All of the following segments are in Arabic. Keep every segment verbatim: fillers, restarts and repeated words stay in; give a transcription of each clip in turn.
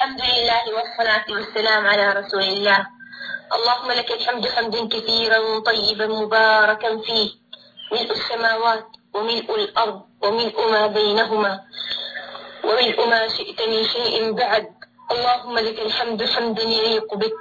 الحمد لله والصلاة والسلام على رسول الله. اللهم لك الحمد حمدا كثيرا طيبا مباركا فيه، ملء السماوات وملء الأرض وملء ما بينهما وملء ما شئت من شيء بعد. اللهم لك الحمد حمدا يليق بك.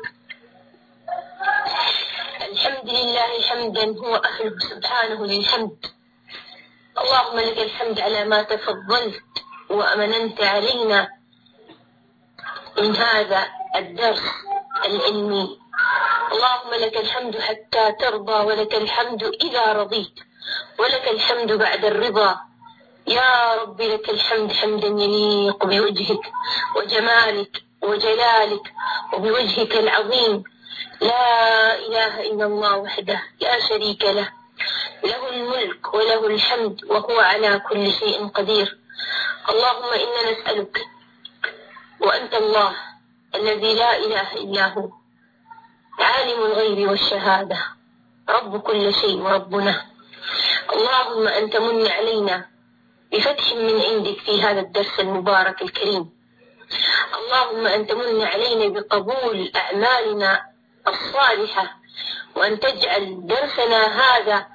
الحمد لله حمدا هو أهله سبحانه للحمد. اللهم لك الحمد على ما تفضلت وأمننت علينا من هذا الدرس العلمي. اللهم لك الحمد حتى ترضى، ولك الحمد إذا رضيت، ولك الحمد بعد الرضا. يا رب لك الحمد حمدا يليق بوجهك وجمالك وجلالك وبوجهك العظيم. لا إله إلا الله وحده لا شريك له، له الملك وله الحمد وهو على كل شيء قدير. اللهم إنا نسألك وأنت الله الذي لا إله إلا هو، عالم الغيب والشهادة، رب كل شيء وربنا. اللهم أن تمن علينا بفتح من عندك في هذا الدرس المبارك الكريم. اللهم أن تمن علينا بقبول أعمالنا الصالحة، وأن تجعل درسنا هذا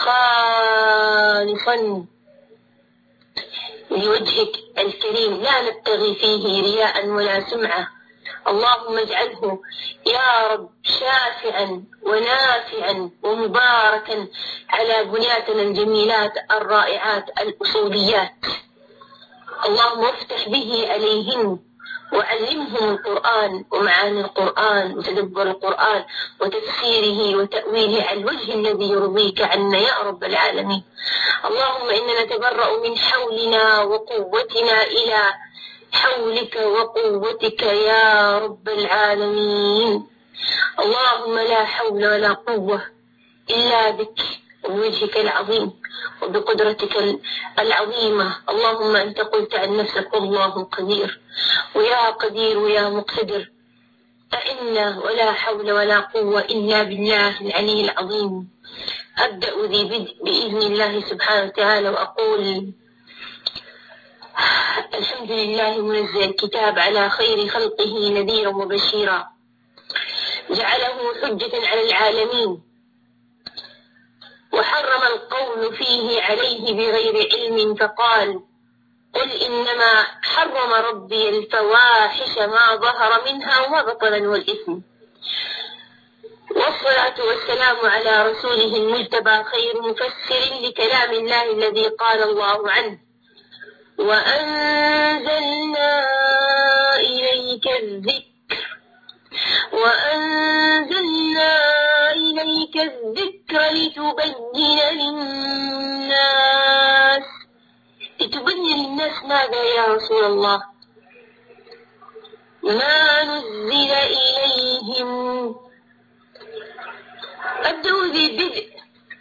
خالصا لوجهك الكريم، لا نبتغي فيه رياء ولا سمعة. اللهم اجعله يا رب شافعا ونافعا ومباركا على بنياتنا الجميلات الرائعات الأصوليات. اللهم افتح به عليهم وعلمهم القرآن ومعاني القرآن وتدبر القرآن وتفسيره وتأويله على الوجه الذي يرضيك عنا يا رب العالمين. اللهم إننا نتبرأ من حولنا وقوتنا إلى حولك وقوتك يا رب العالمين. اللهم لا حول ولا قوة إلا بك وبوجهك العظيم وبقدرتك العظيمة. اللهم أنت قلت عن نفسك والله قدير، ويا قدير ويا مقتدر أئنا ولا حول ولا قوة إلا بالله العلي العظيم. أبدأ ذي بدء بإذن الله سبحانه وتعالى وأقول الحمد لله منزل الكتاب على خير خلقه نذيرا وبشيرا، جعله حجة على العالمين، وحرم القول فيه عليه بغير علم فقال قل إنما حرم ربي الفواحش ما ظهر منها وما بطن والإثم. والصلاة والسلام على رسوله المجتبى خير مفسر لكلام الله الذي قال الله عنه وأنزلنا إليك الذكر وأنزلنا إليك الذكر لتبين للناس. لتبين للناس ماذا يا رسول الله؟ ما نزل إليهم. أبدأ ببدء،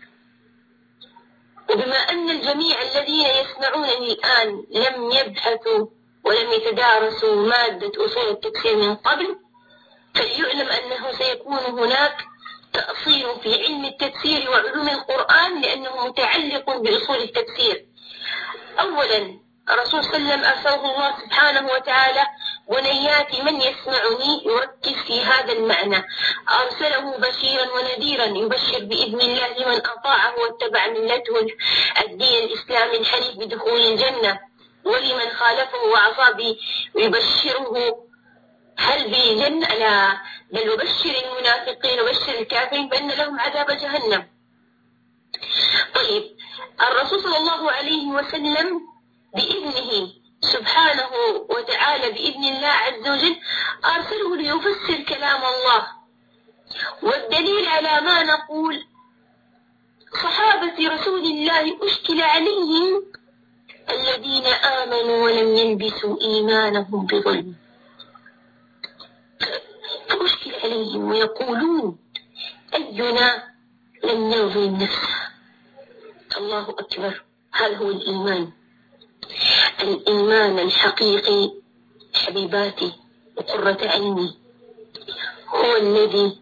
وبما أن الجميع الذين يسمعونني الآن لم يبحثوا ولم يتدارسوا مادة أصول التفسير من قبل، فليعلم أنه سيكون هناك تأصيل في علم التفسير وعلوم القرآن، لأنه متعلق بأصول التفسير. أولا الرسول صلى الله عليه وسلم أرسله الله سبحانه وتعالى، بنياتي من يسمعني يركز في هذا المعنى، أرسله بشيرا ونذيرا يبشر بإذن الله لمن أطاعه واتبع ملته الدين الإسلامي الحنيف بدخول الجنة، ولمن خالفه وعصى يبشره هل بجنة؟ لا، بل يبشر المنافقين وبشر الكافرين بأن لهم عذاب جهنم. طيب الرسول صلى الله عليه وسلم بإذنه سبحانه وتعالى، بإذن الله عز وجل، أرسله ليفسر كلام الله. والدليل على ما نقول صحابة رسول الله أشكل عليهم الذين آمنوا ولم يلبسوا إيمانهم بظلم، فأشكل عليهم ويقولون أينا لم يظلم نفسه. الله أكبر، هذا هو الإيمان. الإيمان الحقيقي حبيباتي وقرة عيني هو الذي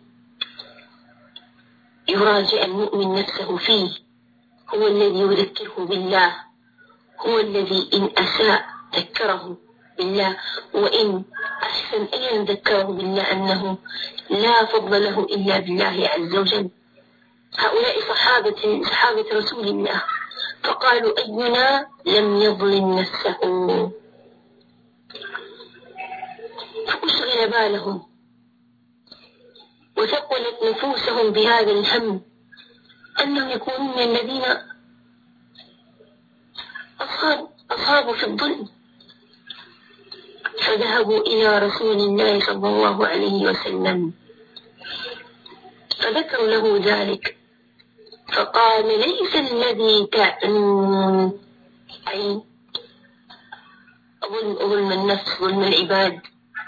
يراجع المؤمن نفسه فيه، هو الذي يذكره بالله، هو الذي إن أساء ذكره بالله، وإن أحسن أن ذكره بالله أنه لا فضل له إلا بالله عز وجل. هؤلاء صحابة صحابة رسول الله، فقالوا أينا لم يظلم نفسه، فأشغل بالهم وثقلت نفوسهم بهذا الهم أنهم يكونون من الذين أصاب أصابوا في الظلم، فذهبوا إلى رسول الله صلى الله عليه وسلم فذكروا له ذلك، فقال ليس الذي تعنون أي ظلم ظلم النفس ظلم العباد،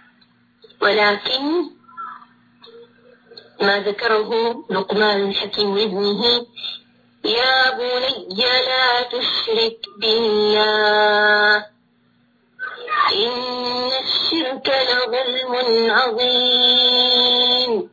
ولكن ما ذكره لقمان الحكيم لابنه يا بني لا تشرك بالله إن الشرك لظلم عظيم.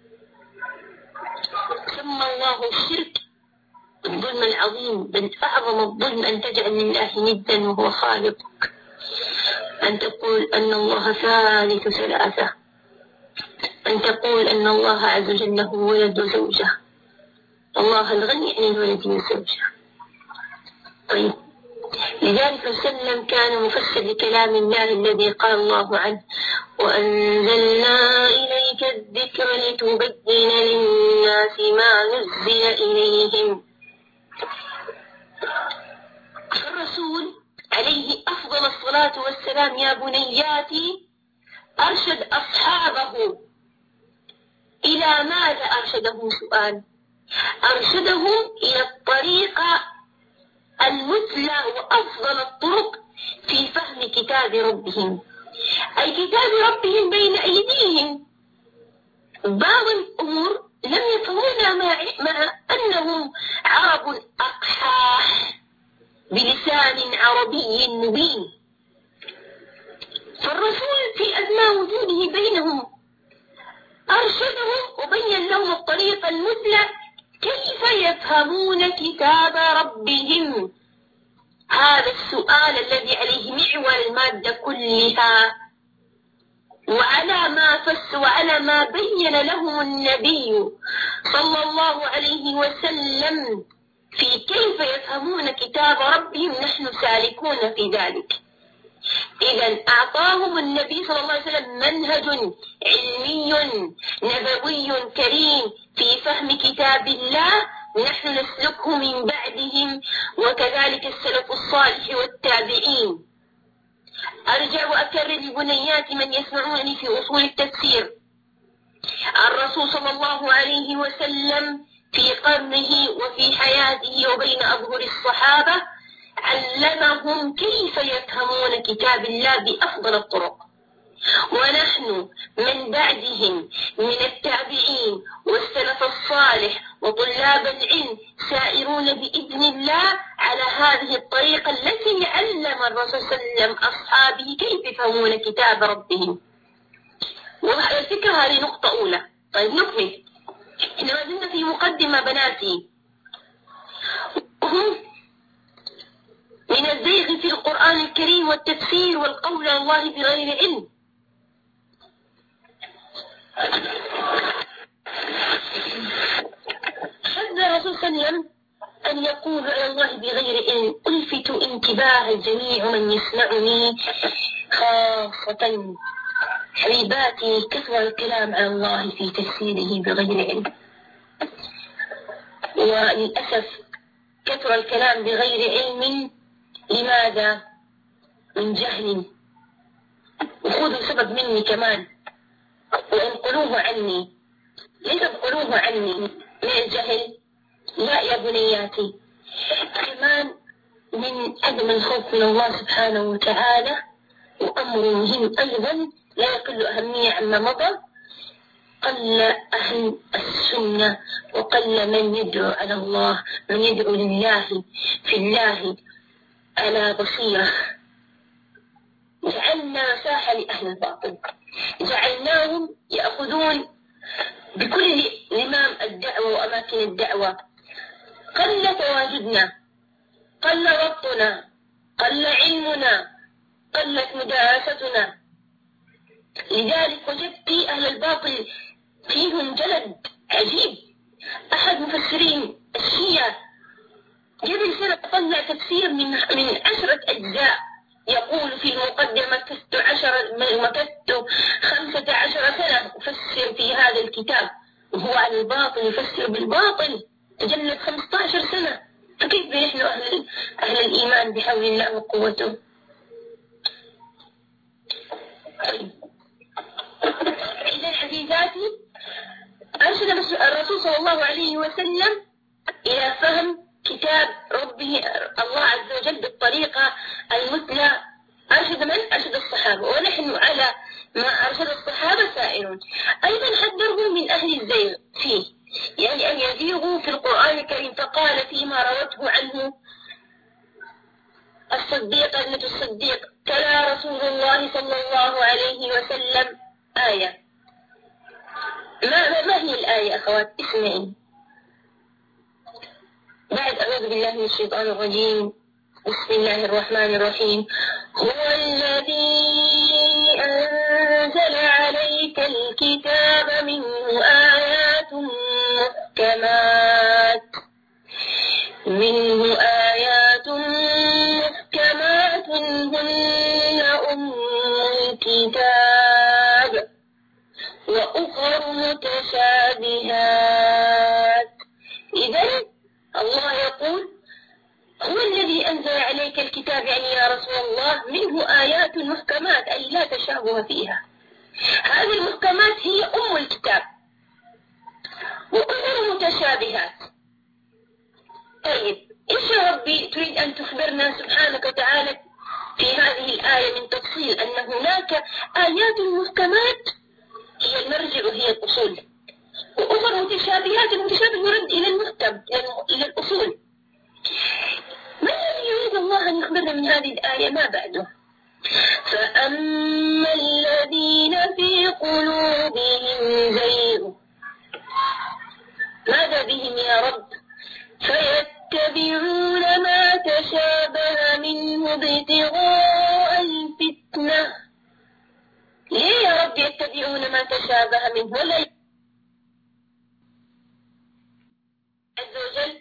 سمى الله الشرك الظلم العظيم، بل أعظم الظلم أن تجعل لله ندا وهو خالقك، أن تقول أن الله ثالث ثلاثة، أن تقول أن الله عز وجل له ولد وزوجة، الله الغني عن الولد والزوجة. طيب، لذلك وسلم كان مفسر لكلام الله الذي قال الله عنه وأنزلنا إليك الذكر لتبين للناس ما نزل إليهم. الرسول عليه أفضل الصلاة والسلام يا بنياتي أرشد أصحابه إلى ماذا؟ أرشدهم سؤال، أرشدهم إلى الطريقة المثلى وأفضل الطرق في فهم كتاب ربهم، أي كتاب ربهم بين أيديهم. بعض الأمور لم يفهمونها مع, مع أنهم عرب أقحاح بلسان عربي مبين، فالرسول في أثناء وجوده بينهم أرشدهم وبين لهم الطريقة المثلى كيف يفهمون كتاب ربهم. هذا السؤال الذي عليه محور المادة كلها، وعلى ما فس وعلى ما بين لهم النبي صلى الله عليه وسلم في كيف يفهمون كتاب ربهم نحن سالكون في ذلك. إذا أعطاهم النبي صلى الله عليه وسلم منهج علمي نبوي كريم في فهم كتاب الله، نحن نسلكه من بعدهم، وكذلك السلف الصالح والتابعين. أرجع وأكرر لبنيات من يسمعونني في أصول التفسير، الرسول صلى الله عليه وسلم في قرنه وفي حياته وبين أظهر الصحابة علمهم كيف يفهمون كتاب الله بأفضل الطرق، ونحن من بعدهم من التابعين والسلف الصالح وطلاب العلم سائرون بإذن الله على هذه الطريقة التي علم الرسول صلى الله عليه وسلم أصحابه كيف يفهمون كتاب ربهم. وعلى فكرة هذه نقطة أولى. طيب نكمل، إحنا ما زلنا في مقدمة بناتي، من الزيغ في القرآن الكريم والتفسير والقول على الله بغير علم. حذر الرسول صلى الله عليه وسلم أن يقول على الله بغير علم. ألفت انتباه الجميع من يسمعني خاصة حبيباتي كثر الكلام على الله في تفسيره بغير علم، وللأسف كثر الكلام بغير علم. لماذا؟ من جهل. وخذوا سبب مني كمان وانقلوه عني، ليس انقلوه عني من الجهل، لا يا بنياتي، كمان من عدم الخوف من الله سبحانه وتعالى. وأمر مهم أيضا لا يقل أهمية عما مضى، قل أهل السنة وقل من يدعو على الله، من يدعو لله في الله على بصيرة. جعلنا مساحة لأهل الباطل، جعلناهم يأخذون بكل إمام الدعوة وأماكن الدعوة. قل تواجدنا، قل ربطنا، قل علمنا، قلت مدارستنا. لذلك وجدت أهل الباطل فيهم جلد عجيب. أحد مفسرين الشيعة قبل سنة طلع تفسير من من عشرة أجزاء، يقول في المقدمة مكثت عشر مكثت خمسة عشر سنة أفسر في هذا الكتاب، وهو على الباطل يفسر بالباطل، تجلد خمسة عشر سنة. فكيف نحن أهل أهل الإيمان بحول الله وقوته؟ إذا عزيزاتي، أرشد الرسول صلى الله عليه وسلم إلى فهم كتاب ربه الله عز وجل بالطريقة المثلى. أرشد من؟ أرشد الصحابة، ونحن على ما أرشد الصحابة سائرون. أيضا حذرهم من أهل الزيغ فيه، يعني أن يزيغوا في القرآن الكريم. فقال فيما روته عنه الصديق ابنة الصديق: تلا رسول الله صلى الله عليه وسلم آية. ما, ما, ما هي الآية أخوات؟ اسمعي. بعد أعوذ بالله من الشيطان الرجيم، بسم الله الرحمن الرحيم: هو الذي أنزل عليك الكتاب منه آيات محكمات منه آيات محكمات هن أم الكتاب وأخر متشابهات. إذن الله يقول هو الذي أنزل عليك الكتاب، يعني يا رسول الله منه آيات محكمات أي لا تشابه فيها. هذه المحكمات هي أم الكتاب، وأخر متشابهات. طيب إيش يا ربي تريد أن تخبرنا سبحانك وتعالى في هذه الآية من تفصيل؟ أن هناك آيات محكمات هي المرجع وهي الأصول، وأخر متشابهات. المتشابه يرد إلى المحكم، إلى الأصول. ما الذي يريد الله أن يخبرنا من هذه الآية؟ ما بعده: فأما الذين في قلوبهم زيغ. ماذا بهم يا رب؟ فيتبعون ما تشابه منه ابتغاء الفتنة. ليه يا رب يتبعون ما تشابه منه؟ ولا عز وجل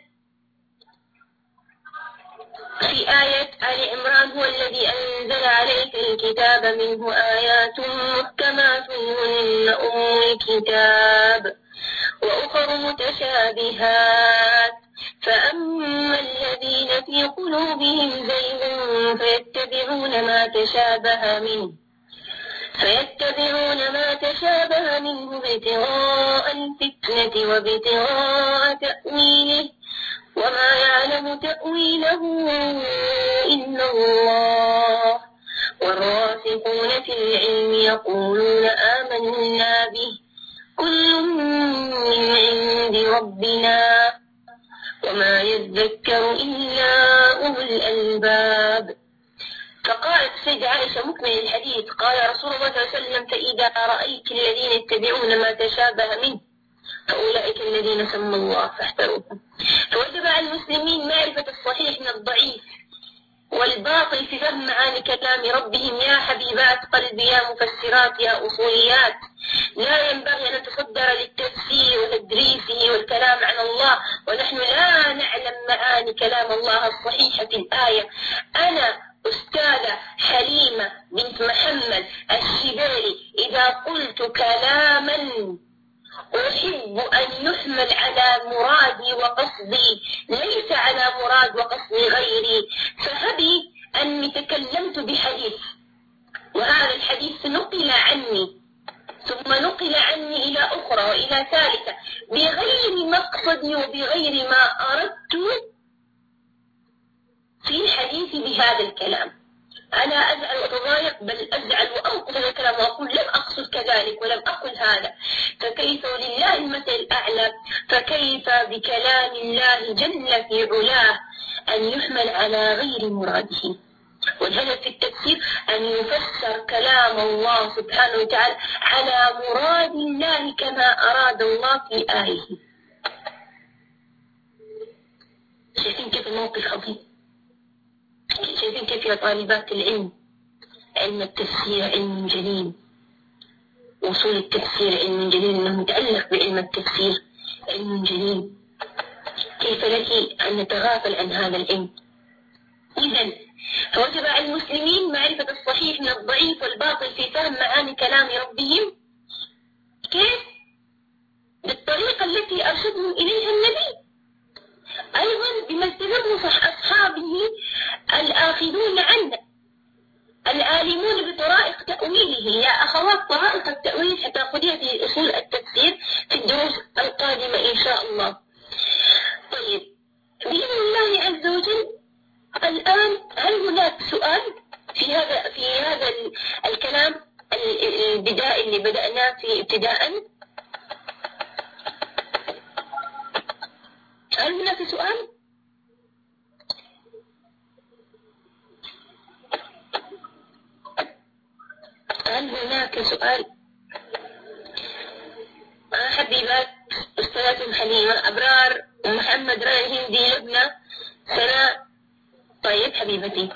في آية آل عمران: هو الذي أنزل عليك الكتاب منه آيات محكمات هن أم الكتاب وأخر متشابهات فأما الذين في قلوبهم زيغ فيتبعون ما تشابه منه فيتبعون ما تشابه منه ابتغاء الفتنة وابتغاء تأويله وما يعلم تأويله إلا الله والراسخون في العلم يقولون آمنا به كل من عند ربنا وما يذكر إلا أولو الألباب. فقالت السيدة عائشة مكمل الحديث: قال رسول الله صلى الله عليه وسلم: فإذا رأيت الذين يتبعون ما تشابه منه فأولئك الذين سمى الله فاحذروهم. فوجب على المسلمين معرفة الصحيح من الضعيف والباطل في فهم معاني كلام ربهم. يا حبيبات قلبي، يا مفسرات، يا أصوليات، لا ينبغي أن نتصدر للتفسير وتدريسه والكلام عن الله ونحن لا نعلم معاني كلام الله الصحيحة في الآية. أنا أستاذة حليمة بنت محمد الشبالي إذا قلت كلاما أحب أن يحمل على مرادي وقصدي ليس على مراد وقصد غيري، فهبي أني تكلمت بحديث وهذا الحديث نقل عني ثم نقل عني إلى أخرى وإلى ثالثة بغير مقصدي وبغير ما أردت في حديثي بهذا الكلام. أنا أزعل وأتضايق، بل أزعل وأنقل هذا الكلام وأقول لم أقصد كذلك ولم أقل هذا. فكيف ولله المثل الأعلى، فكيف بكلام الله جل في علاه أن يحمل على غير مراده؟ والهدف في التفسير أن يفسر كلام الله سبحانه وتعالى على مراد الله كما أراد الله في آيه. شايفين كيف الموقف عظيم؟ شايفين كيف يا طالبات العلم، علم التفسير علم جليل، أصول التفسير علم جليل، أنه متعلق بعلم التفسير علم جليل، كيف لك أن نتغافل عن هذا العلم؟ إذن فوجب على المسلمين معرفة الصحيح من الضعيف والباطل في فهم معاني كلام ربهم. كيف؟ بالطريقة التي أرشدهم إليها النبي، أيضا بما استمر أصحابه الآخذون عنه العالمون بطرائق تأويله. يا أخوات، طرائق التأويل حتأخذيها في أصول التفسير في الدروس القادمة إن شاء الله. طيب، بإذن الله عز وجل الآن هل هناك سؤال في هذا في هذا الكلام البدائي اللي بدأناه في ابتداء؟ هل هناك سؤال؟ هل هناك سؤال؟ آه حبيبات أستاذتهم حليمة، أبرار، ومحمد، راني، هندي، لبنى، سناء. طيب حبيبتي،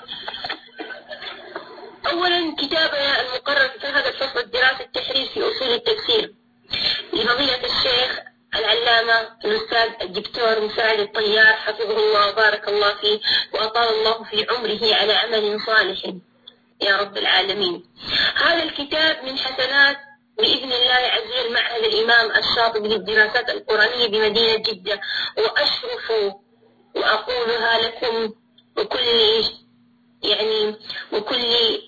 أولا كتابنا المقرر في هذا الفصل الدراسي التحرير في أصول التفسير لفضيلة الشيخ العلامة الأستاذ الدكتور مساعد الطيار حفظه الله وبارك الله فيه وأطال الله في عمره على عمل صالح يا رب العالمين. هذا الكتاب من حسنات بإذن الله عز وجل معهد الإمام الشاطبي للدراسات القرآنية بمدينة جدة، وأشرف وأقولها لكم وكل يعني وكل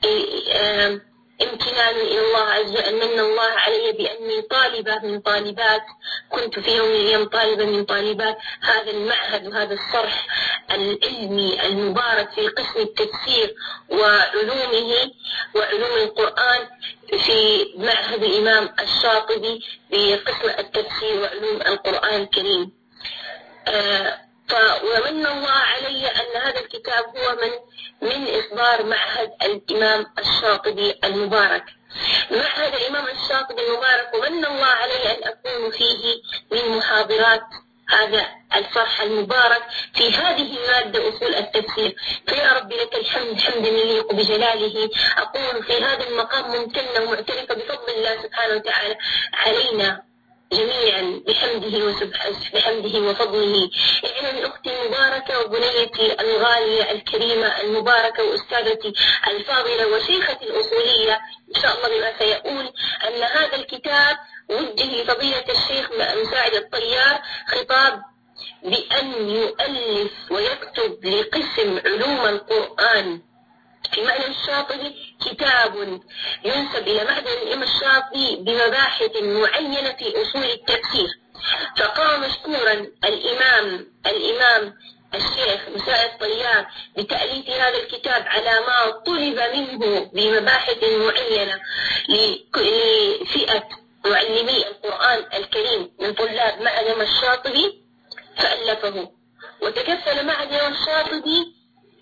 امتنان إلى الله عز وجل، من الله علي بأني طالبة من طالبات، كنت في يوم من الأيام طالبة من طالبات هذا المعهد وهذا الصرح العلمي المبارك في قسم التفسير وعلومه وعلوم القرآن في معهد الإمام الشاطبي بقسم التفسير وعلوم القرآن الكريم. آه ومن الله علي أن هذا الكتاب هو من من إصدار معهد الإمام الشاطبي المبارك. معهد الإمام الشاطبي المبارك ومن الله علي أن أكون فيه من محاضرات هذا الصرح المبارك في هذه المادة أصول التفسير. فيا رب لك الحمد حمدا يليق بجلاله. أقول في هذا المقام ممتنة ومعترفة بفضل الله سبحانه وتعالى علينا جميعا بحمده وبحمده وفضله. إعلان أختي المباركة وبنيتي الغالية الكريمة المباركة وأستاذتي الفاضلة وشيختي الأصولية إن شاء الله بما سيقول أن هذا الكتاب وجه لفضيلة الشيخ مساعد الطيار خطاب بأن يؤلف ويكتب لقسم علوم القرآن في معهد الشاطبي كتاب ينسب إلى معهد الإمام الشاطبي بمباحث معينة في أصول التفسير. فقام مشكورا الإمام الإمام الشيخ مساعد الطيار بتأليف هذا الكتاب على ما طلب منه بمباحث معينة لفئة معلمي القرآن الكريم من طلاب معهد الشاطبي، فألفه وتكفل معهد الشاطبي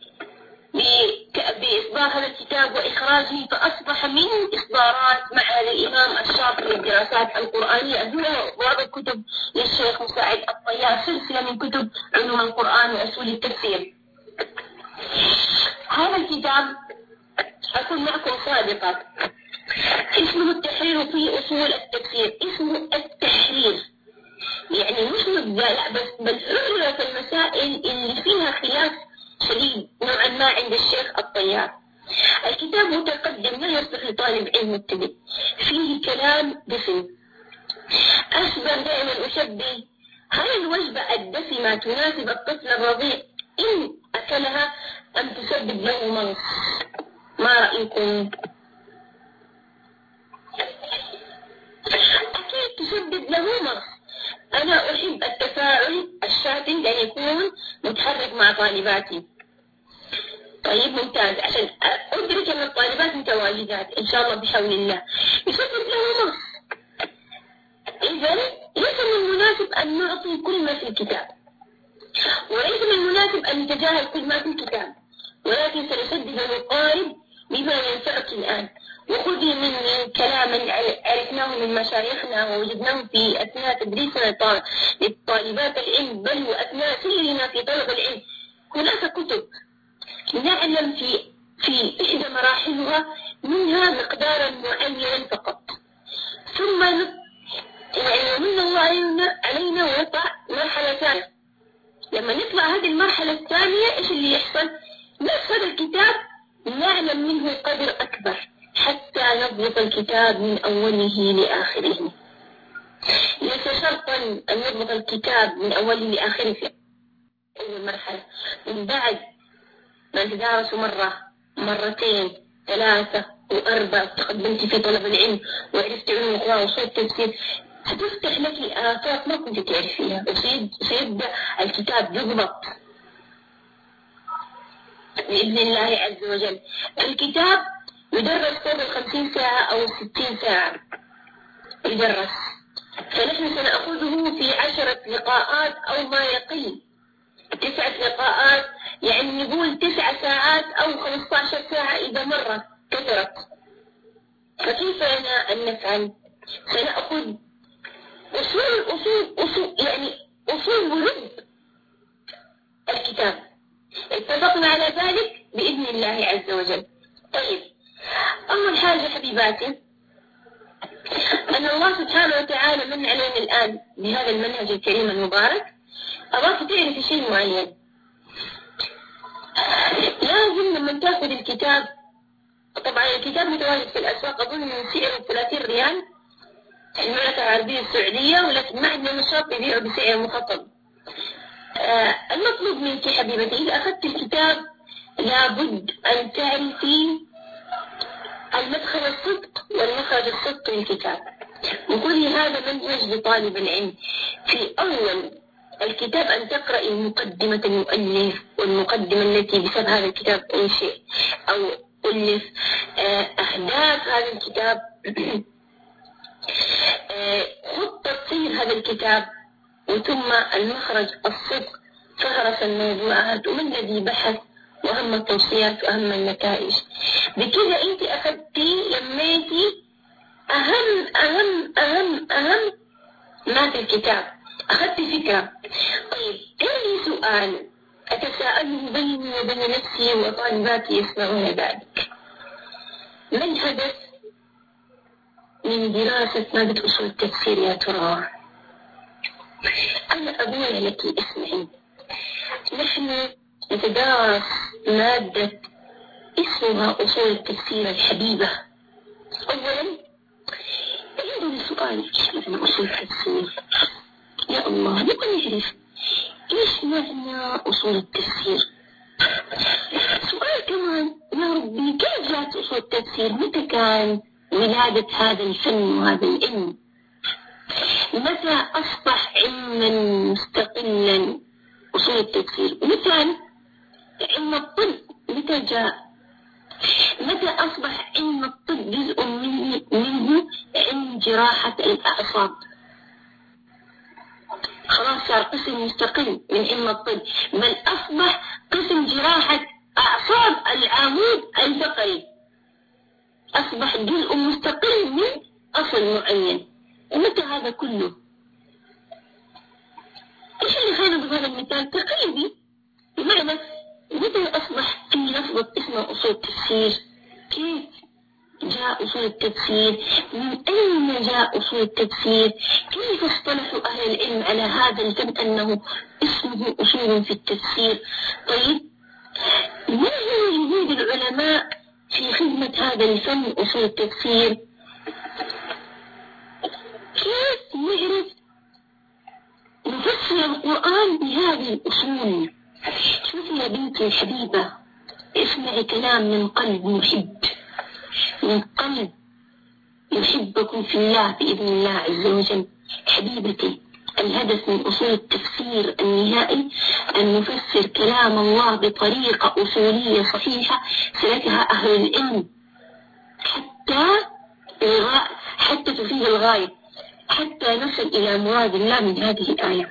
بإصدار هذا الكتاب وإخراجه، فأصبح من إصدارات معهد الإمام الشاطبي للدراسات القرآنية. هنا بعض الكتب للشيخ مساعد الطيار، سلسلة من كتب علوم القرآن وأصول التفسير. هذا الكتاب أكون معكم صادقة اسمه التحرير في أصول التفسير، اسمه التحرير يعني مش مبدأ لا بس بل حررت المسائل اللي فيها خلاف شديد نوعا ما عند الشيخ الطيار. الكتاب متقدم لا يصلح لطالب علم مبتدئ، فيه كلام دسم، أشبه دائما أشبه هل الوجبة الدسمة تناسب الطفل الرضيع إن أكلها أم تسبب له مغص؟ ما رأيكم؟ أكيد تسبب له مغص. أنا أحب التفاعل الشاتم لأن يكون متحرك مع طالباتي. طيب ممتاز، عشان أدرك أن الطالبات متواجدات إن شاء الله بحول الله. يسبب له نص. إذن ليس من المناسب أن نعطي كل ما في الكتاب، وليس من المناسب أن نتجاهل كل ما في الكتاب، ولكن سنسدد ونقارب بما ينفعك الآن. وخذي مني كلاما عرفناه من مشايخنا ووجدناه في أثناء تدريسنا للطالبات العلم، بل وأثناء سيرنا في طلب العلم. هناك كتب نعلم في في إحدى مراحلها منها مقدارا معينا فقط، ثم يعني من الله علينا, علينا ونطلع مرحلة ثانية. لما نطلع هذه المرحلة الثانية إيش اللي يحصل؟ نفس هذا الكتاب نعلم منه قدر أكبر حتى نضبط الكتاب من أوله لآخره. ليس شرطا أن نضبط الكتاب من أوله لآخره في أول مرحلة، من بعد ما تدارسوا مرة مرتين ثلاثة وأربعة تقدمت في طلب العلم وعرفت علم القرآن وصول التفسير ستفتح لك آفاق ما كنت تعرفيها، وسيبدأ الكتاب يضبط بإذن الله عز وجل. الكتاب يدرس فوق الخمسين ساعة أو الستين ساعة يدرس، فنحن سنأخذه في عشرة لقاءات أو ما يقل، تسعة لقاءات، يعني نقول تسع ساعات أو خمسة عشر ساعة إذا مرة كثرت. فكيف لنا أن نفعل؟ سنأخذ أصول أصول أصول يعني أصول ولب الكتاب، اتفقنا على ذلك بإذن الله عز وجل. طيب، أول حاجة حبيباتي أن الله سبحانه وتعالى من علينا الآن بهذا المنهج الكريم المبارك. أراك تعرف شيء معين، لازم لما تأخذ الكتاب، طبعا الكتاب متواجد في الأسواق أظن من سعره ثلاثين ريال المملكة العربية السعودية، ولكن ما عندنا نشاط يبيعه بسعر مخفض. آه المطلوب منك حبيبتي إذا أخذت الكتاب لابد أن تعرفي المدخل الصدق والمخرج الصدق للكتاب، وقولي هذا منهج لطالب العلم. في أول الكتاب أن تقرأي مقدمة المؤلف والمقدمة التي بسبب هذا الكتاب أنشئ أو ألف، أهداف هذا الكتاب، خطة سير هذا الكتاب، وثم المخرج الصدق، فهرس الموضوعات ومن الذي بحث وأهم التوصيات وأهم النتائج. بكذا أنت أخذتي لميتي أهم أهم أهم أهم ما في الكتاب، أخذت فكرة. طيب، عندي سؤال أتساءله بيني وبين نفسي وطالباتي يسمعون ذلك: ما الهدف من دراسة مادة أصول التفسير يا ترى؟ أنا أقول لك اسمعي، نحن نتدارس مادة اسمها أصول التفسير الحبيبة. أولا عندي سؤال: إيش معنى أصول التفسير؟ يا الله، نبغى نعرف إيش معنى أصول التفسير. سؤال كمان: يا ربي، كيف جاءت أصول التفسير؟ متى كان ولادة هذا الفن وهذا العلم؟ متى أصبح علما مستقلا أصول التفسير؟ مثال علم الطب متى جاء؟ متى أصبح علم الطب جزء منه, منه علم جراحة الأعصاب؟ خلاص صار قسم مستقل من علم الطب، بل أصبح قسم جراحة أعصاب العمود الفقري، أصبح جزء مستقل من أصل معين. ومتى هذا كله؟ إيش اللي خلينا بهذا المثال تقريبي؟ بمعنى متى أصبح في لفظة اسمها أصول التفسير؟ كيف جاء أصول التفسير؟ من أين جاء أصول التفسير؟ كيف اصطلحوا أهل العلم على هذا الفن أنه اسمه أصول في التفسير؟ طيب، ما هو جهود العلماء في خدمة هذا الفن أصول التفسير؟ كيف نعرف نفسر القرآن بهذه الأصول؟ شوفي يا بنتي الحبيبة، اسمعي كلام من قلب محب، من قلب يحبكم في الله بإذن الله عز وجل. حبيبتي، الهدف من أصول التفسير النهائي أن نفسر كلام الله بطريقة أصولية صحيحة سلكها أهل العلم حتى حتى تفيد الغاية، حتى نصل إلى مراد الله من هذه الآية.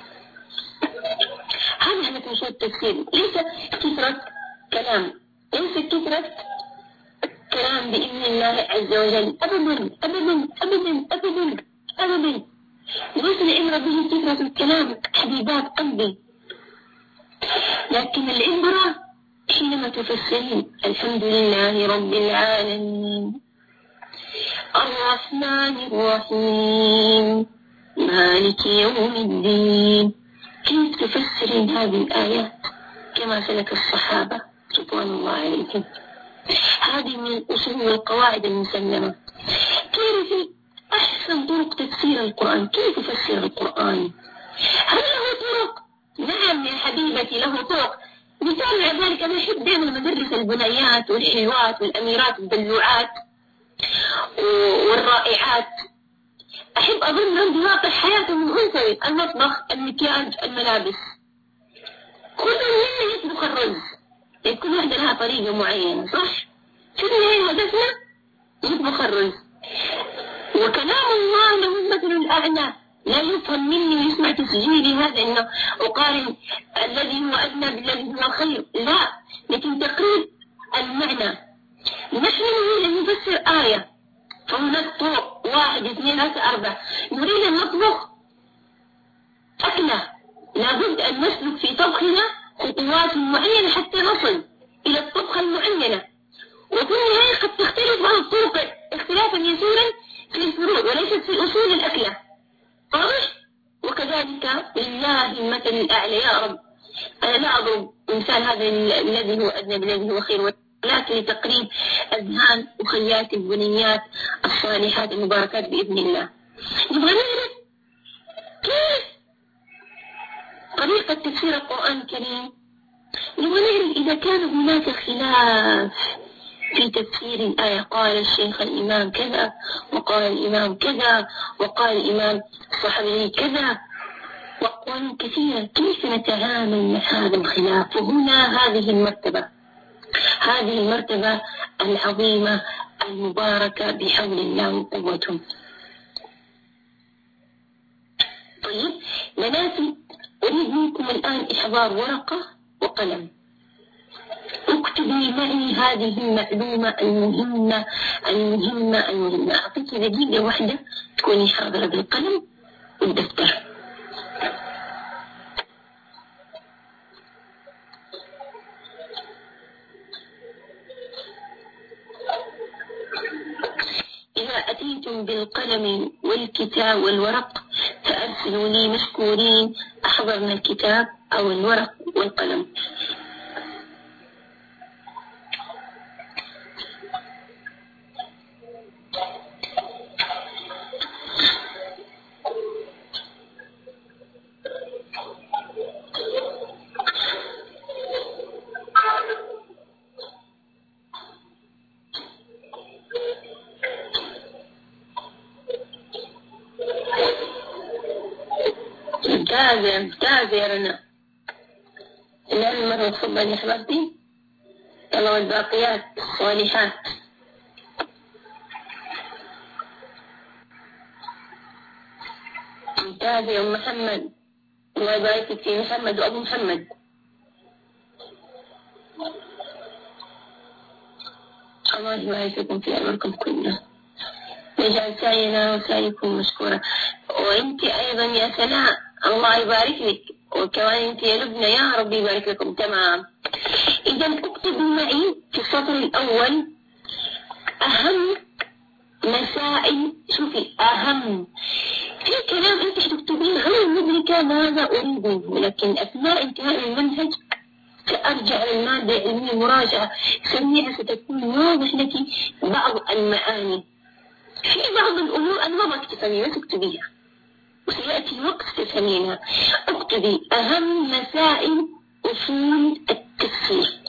هذا هدف أصول التفسير، ليس كثرة كلام، ليس كثرة كلام بإذن الله عز وجل، أبدا أبدا أبدا أبدا أبدا. ليس العبرة به كثرة الكلام حبيبات قلبي، لكن العبرة حينما تفسرين الحمد لله رب العالمين الرحمن الرحيم مالك يوم الدين. كيف تفسرين هذه الآيات كما سلك الصحابة رضوان الله عليهم؟ هذه من الأصول والقواعد المسلمة. تعرفي أحسن طرق تفسير القرآن، كيف تفسر القرآن؟ هل له طرق؟ نعم يا حبيبتي له طرق. مثال على ذلك أنا أحب دائما مدرس البنيات والحلوات والأميرات الدلوعات والرائعات، أحب أظنهم بواقع حياتهم الأنثوي، المطبخ، المكياج، الملابس. كل منا يطبخ الرز، كل واحدة لها طريقة معينة، صح؟ شو هي هدفنا؟ يطبخ الرز. وكلام الله له المثل الأعلى، لا يفهم مني ويسمع تسجيلي هذا إنه أقارن الذي هو أدنى بالذي هو خير، لا، لكن تقريب المعنى. نحن نريد أن نفسر آية، فهناك طرق، واحد اثنين ثلاثة أربعة. نريد أن نطبخ أكلة، لابد أن نسلك في طبخنا خطوات معينة حتى نصل إلى الطبخة المعينة. وفي النهاية قد تختلف عن الطرق اختلافا يسيرا في الفروع وليست في أصول الأكلة، واضح؟ وكذلك لله المثل الأعلى يا رب. أنا لا أضرب مثال هذا الذي هو أدنى بالذي هو خير، ولكن لتقريب أذهان وخيات البنيات الصالحات المباركات بإذن الله. نبغى نعرف كيف طريقة تفسير القرآن الكريم. نبغى نعرف إذا كان هناك خلاف في تفسير الآية، قال الشيخ الإمام كذا، وقال الإمام كذا، وقال الإمام الصحابي كذا، وأقوال كثيرة، كيف نتعامل مع هذا الخلاف؟ وهنا هذه المرتبة، هذه المرتبة العظيمة المباركة بحول الله وقوته. طيب بناتي، أريد منكم الآن إحضار ورقة وقلم، اكتبي معي هذه المعلومة المهمة المهمة المهمة. أعطيك دقيقة واحدة تكوني حاضرة بالقلم والدفتر. إذا أتيتم بالقلم والكتاب والورق فأرسلوا لي مشكورين أحضرنا الكتاب أو الورق والقلم. ممتازة ممتازة يا رنا. الآن مرة تفضلي يا حبيبتي. يلا والباقيات الصالحات. ممتازة يا أم محمد، الله يبارك في محمد وأبو محمد. الله يبارك في أمركم كله، يجعل سعينا وسعيكم مشكورا. وانت أيضا يا سناء الله يبارك لك، وكمان انت يا لبنى يا رب يبارك لكم. تمام. إذا اكتبوا معي في السطر الأول أهم مسائل. شوفي أهم في كلام أنت حتكتبين غير مدركة ماذا أريد منه، لكن أثناء انتهاء المنهج سأرجع للمادة العلمية مراجعة سريعة ستكون واضح لك بعض المعاني. في بعض الأمور أنا ما بكتفني بس اكتبيها وسيأتي وقت تفهمينها. اكتبي أهم مسائل أصول التفسير،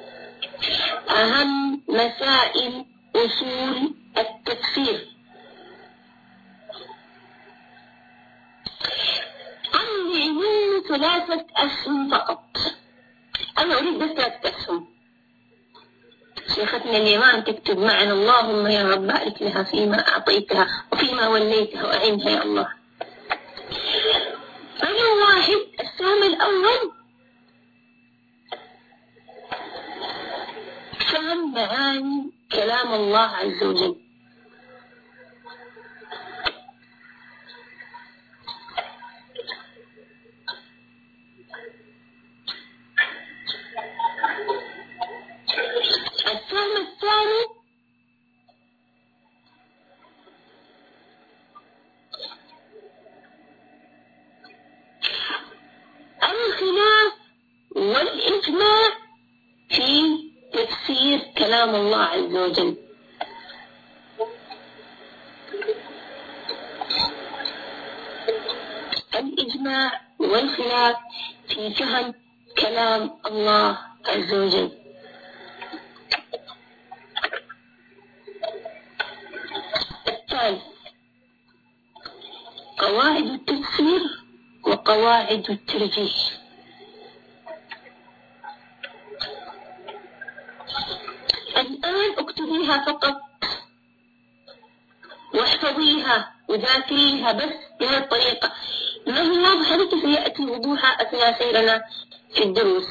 أهم مسائل أصول التفسير. عندي منه ثلاثة أسهم فقط، أنا أريد بس ثلاثة أسهم. شيختنا اليمان تكتب معنا اللهم يا رب بارك لها فيما أعطيتها وفيما وليتها وأعنها يا الله. رقم واحد السهم الأول فهم معاني كلام الله عز وجل. السهم الثاني كلام الله عز وجل. الإجماع والخلاف في فهم كلام الله عز وجل. الثالث قواعد التفسير وقواعد الترجيح. الآن اكتبيها فقط واحفظيها وذاكريها بس بهذه الطريقة، ما هي واضحة لك سيأتي وضوحها أثناء سيرنا في الدروس.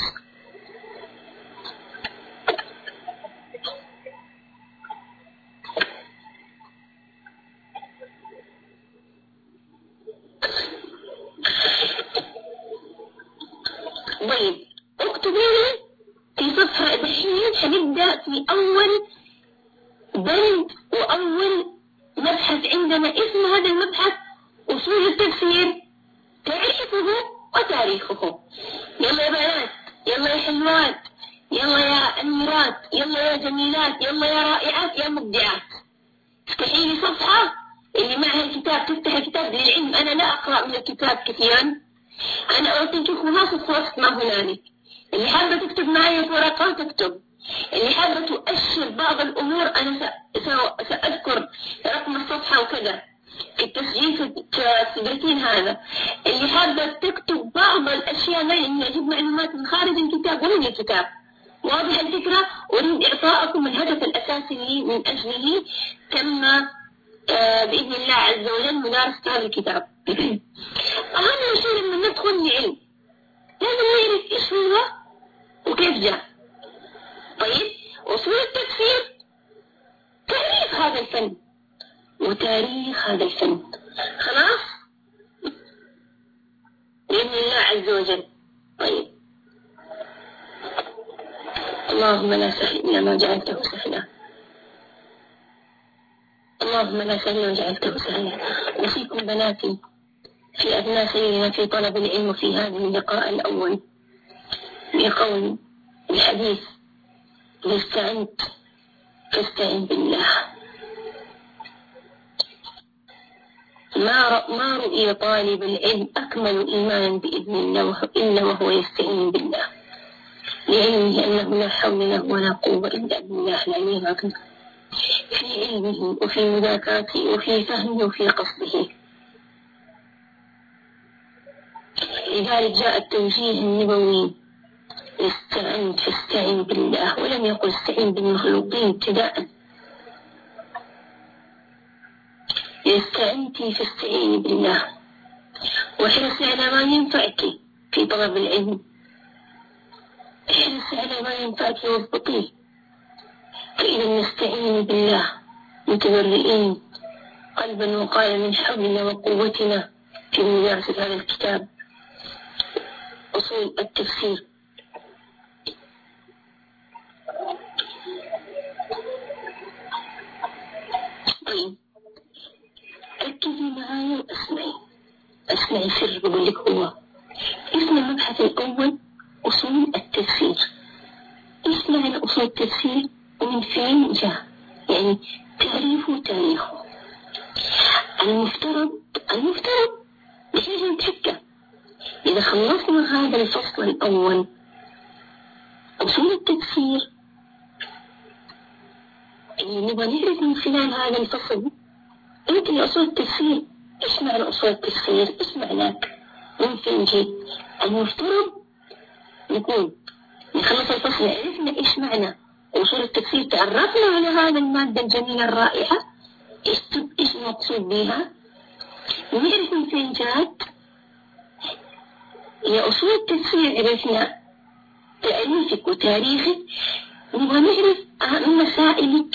طيب اكتبيها في صفحة دحين، حنبدأ في أول بند وأول مبحث عندنا، اسم هذا المبحث أصول التفسير، تعريفه وتاريخه. يلا يا بنات، يلا يا حلوات، يلا يا أميرات، يلا يا جميلات، يلا يا رائعات، يا مبدعات، افتحي لي صفحة اللي معها الكتاب، تفتح الكتاب للعلم. أنا لا أقرأ من الكتاب كثيرا، أنا أعطيك خلاصة وقت ما هنالك. اللي حابة تكتب معي في ورقة تكتب، اللي حابة تؤشر بعض الأمور أنا سأذكر رقم الصفحة وكذا في التسجيل في السكرتين هذا. اللي حابة تكتب بعض الأشياء ما إني أجيب معلومات من خارج الكتاب ومن الكتاب. واضح الفكرة؟ أريد إعطاءكم الهدف الأساسي اللي من أجله تم آه بإذن الله عز وجل مدارسة هذا الكتاب. أهم شيء لما ندخل العلم لازم نعرف إيش هو وكيف جاء. طيب أصول التفسير تعريف هذا الفن وتاريخ هذا الفن، خلاص بإذن الله عز وجل. طيب اللهم لا سهل إلا ما جعلته سهلا، اللهم لا سهل وجعلته سهلا. أوصيكم بناتي في أثناء سيرنا في طلب العلم في هذا اللقاء الأول بقول الحديث: إذا استعنت فاستعن بالله. ما ما رؤي طالب العلم أكمل إيمانا بإذن الله إلا وهو يستعين بالله، لعلمه أنه لا حول له ولا قوة إلا بالله العلي العظيم، في علمه وفي مذاكرته وفي فهمه وفي قصده. لذلك جاء التوجيه النبوي: استعنت فاستعن بالله، ولم يقل استعين بالمخلوقين ابتداء. استعنتي فاستعيني بالله، واحرصي على ما ينفعك في طلب العلم، احرصي على ما ينفعك واضبطيه. فإذا نستعين بالله متبرئين قلبا وقالبا من حولنا وقوتنا في مدارسة هذا الكتاب أصول التفسير. طيب ركزي معايا واسمعي، اسمعي سر بقول لك. هو اسم المبحث الأول أصول التفسير. ايش معنى أصول التفسير ومن فين جاء؟ يعني تعريفه وتاريخه. المفترض المفترض بحيث نتحكى إذا خلصنا هذا الفصل الأول أصول التفسير اللي نبغى نعرف من خلال هذا الفصل أنت أصول التفسير. إيش معنى أصول التفسير؟ إيش معناك؟ من فين جيت؟ المفترض نكون نخلص الفصل عرفنا إيش معنى أصول التفسير، تعرفنا على هذا المادة الجميلة الرائعة، إيش إيش المقصود بها، نعرف من فين جات. يا أصول التفسير عرفنا تعريفك وتاريخك، نبغى نعرف أهم مسائلك،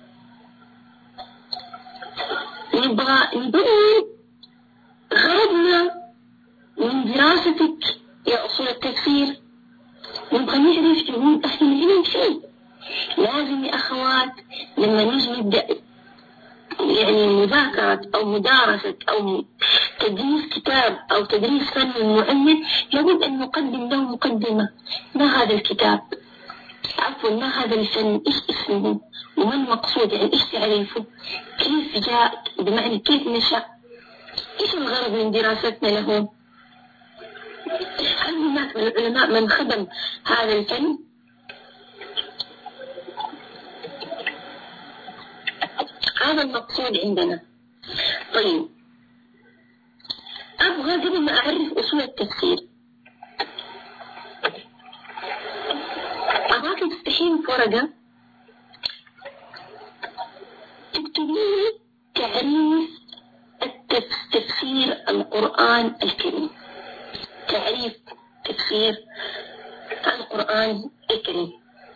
نبغى نبين غرضنا من دراستك يا أصول التفسير، نبغى نعرف جهود أهل العلم فيه. لازم يا أخوات لما نجي نبدأ يعني مذاكرة أو مدارسة أو تدريس كتاب أو تدريس فن معين، لابد أن نقدم له مقدمة. ما هذا الكتاب؟ عفوا ما هذا الفن، إيش اسمه وما المقصود، يعني إيش تعريفه، كيف جاء، بمعنى كيف نشأ، إيش الغرض من دراستنا له؟ هل هناك من العلماء من خدم هذا الفن؟ هذا المقصود عندنا. طيب أبغى قبل ما أعرف أصول التفسير أبغاك تفتحين في ورقة تكتبين تعريف تفسير القرآن الكريم. تعريف تفسير القرآن الكريم.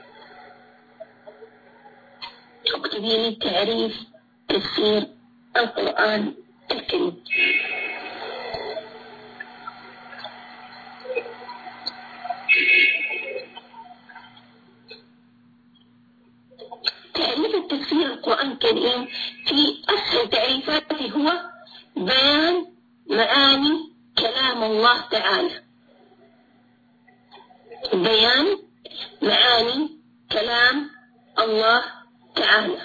اكتبي لي تعريف تفسير القرآن الكريم. تعريف التفسير القرآن الكريم في أسهل تعريفاته هو بيان معاني كلام الله تعالى. بيان معاني كلام الله تعالى.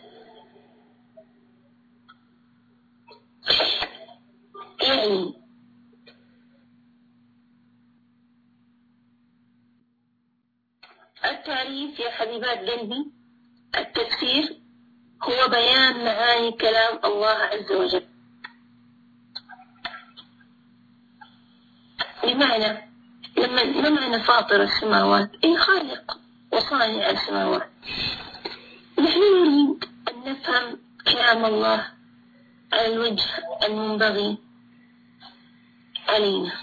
يعني التعريف يا حبيبات قلبي، التفسير هو بيان معاني كلام الله عز وجل. بمعنى لما ما معنى فاطر السماوات؟ أي خالق وصانع السماوات. نحن نريد أن نفهم كلام الله على الوجه المنبغي علينا.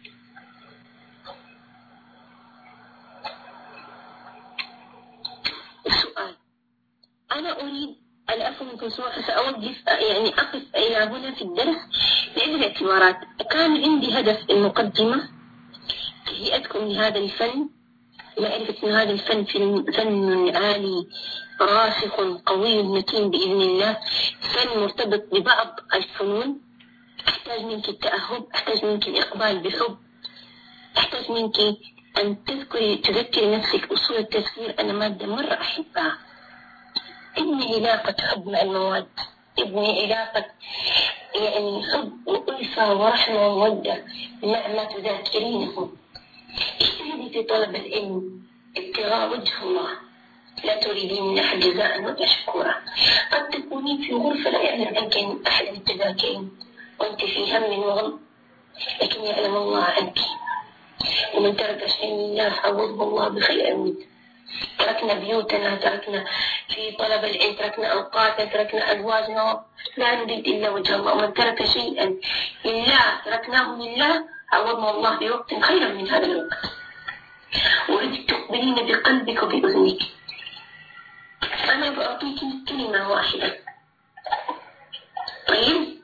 السؤال، أنا أريد أن أفهم في سؤال، سأوقف يعني أقف إلى هنا في الدرس بعدة اعتبارات. كان عندي هدف المقدمة تهيئتكم لهذا الفن، معرفة أن هذا الفن فن عالي راسخ قوي متين بإذن الله، فن مرتبط ببعض الفنون. أحتاج منك التأهب، أحتاج منك الإقبال بحب، أحتاج منك أن تذكري تذكري نفسك أصول التفسير. أنا مادة مرة أحبها. ابني علاقة حب مع المواد، ابني علاقة يعني حب وألفة ورحمة ومودة مع ما تذاكرينه. اجتهدي في طلب العلم ابتغاء وجه الله، لا تريدين من أحد جزاء ولا شكورا. قد تكونين في غرفة لا يعلم عنك أحد التذاكرين وأنت في هم وغم، لكن يعلم الله عنك. ومن ترك شيء لله عوضه الله بخير منه. تركنا بيوتنا، تركنا في طلب العلم، تركنا أوقاتنا، تركنا أزواجنا، لا نريد إلا وجه الله. ومن ترك شيئا لله تركناه لله عوضنا الله بوقت خيرا من هذا الوقت. وأريد تقبلين بقلبك وبأذنك. أنا بأعطيك كلمة واحدة. طيب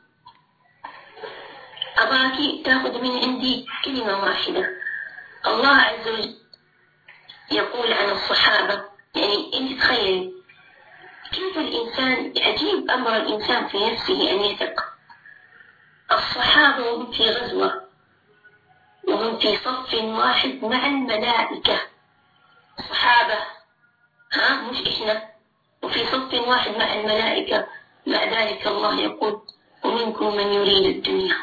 أباكي تأخذ من عندي كلمة واحدة. الله عز وجل يقول عن الصحابة، يعني أنت تخيل كيف الإنسان يعجب أمر الإنسان في نفسه أن يثق. الصحابة وهم في غزوة وهم في صف واحد مع الملائكة. صحابة ها مش إحنا، وفي صف واحد مع الملائكة. مع ذلك الله يقول ومنكم من يريد الدنيا،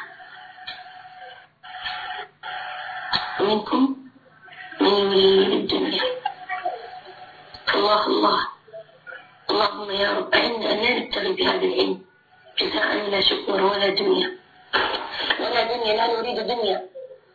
ومنكم من يريد الدنيا. الله الله اللهم يا رب أعنا أن لا نبتغي بهذا العلم جزاء ولا شكر ولا دنيا ولا دنيا، لا نريد دنيا.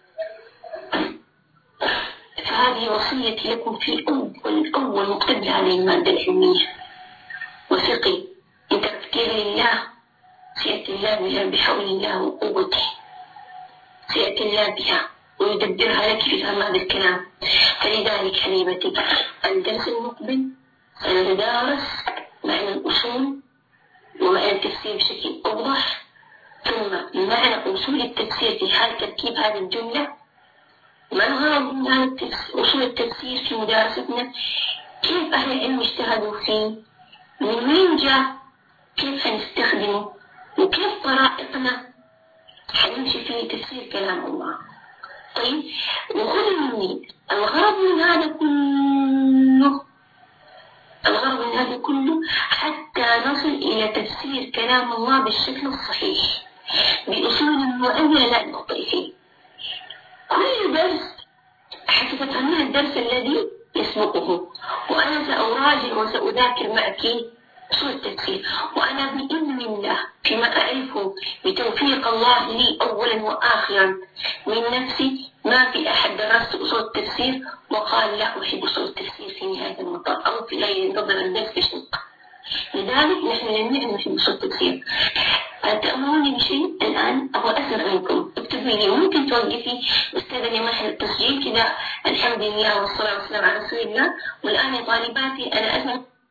فهذه وصيتي لكم في أول أول مقتبل هذه المادة العلمية. وثقي إن تفكير لله سيأتي الله بها بحول الله وقوته، سيأتي الله بها ويدبرها لك في فهم هذا الكلام. فلذلك حبيبتي الدرس المقبل سنتدارس معنى الأصول ومعنى التفسير بشكل أوضح، ثم معنى أصول التفسير في حال تركيب هذه الجملة. ما الغرض من هذا أصول التفسير في مدارستنا؟ كيف أهل العلم اجتهدوا فيه؟ من وين جاء؟ كيف هنستخدمه؟ وكيف طرائقنا حنمشي في تفسير كلام الله؟ طيب، وخذوا مني الغرض من هذا كله، الغرض من هذا كله حتى نصل إلى تفسير كلام الله بالشكل الصحيح بأصول معينة لا نخطئ فيه. كل درس حستفهمين الدرس الذي يسبقه، وأنا سأراجع وسأذاكر معك أصول التفسير، وأنا بإذن الله فيما أعرفه بتوفيق الله لي أولا وآخرا من نفسي ما في أحد درست أصول التفسير وقال لا أحب أصول التفسير في نهاية المطاف أو في لا ينتظر الدرس بشنق. لذلك نحن جميعا نحب أصول التفسير. تأمروني بشيء الآن أو أسمع منكم، اكتبوا لي، ممكن توقفي أستاذة لمحل التسجيل كذا. الحمد لله والصلاة والسلام على رسول الله. والآن يا طالباتي أنا أسمع